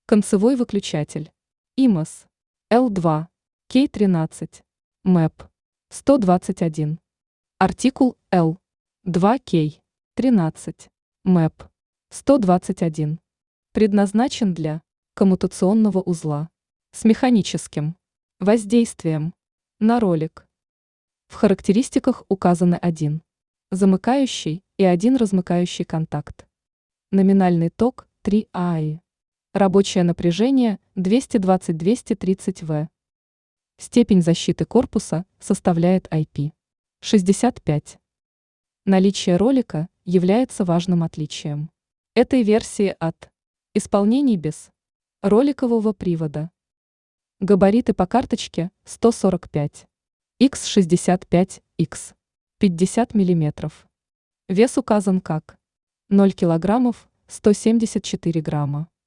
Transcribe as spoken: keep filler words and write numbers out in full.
Концевой выключатель. имос эл два кей тринадцать. мэп сто двадцать один. Артикул эл два кей тринадцать. мэп сто двадцать один. Предназначен для коммутационного узла с механическим воздействием на ролик. В характеристиках указаны один замыкающий и один размыкающий контакт. Номинальный ток три АИ. Рабочее напряжение двести двадцать — двести тридцать ватт. Степень защиты корпуса составляет ай пи шестьдесят пять. Наличие ролика является важным отличием этой версии от исполнений без роликового привода. Габариты по карточке сто сорок пять икс шестьдесят пять икс пятьдесят миллиметров. Вес указан как ноль килограммов сто семьдесят четыре грамма.